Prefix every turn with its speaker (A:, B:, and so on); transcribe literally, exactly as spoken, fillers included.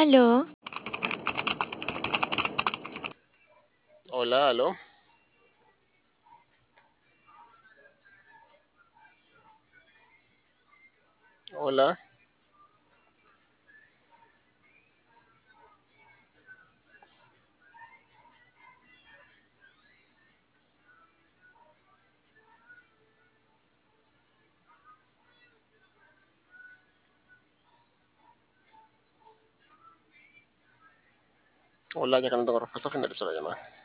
A: Aló,
B: Hola, aló. Hola. Hola, ya que no tengo respuesta, finalizo la llamada.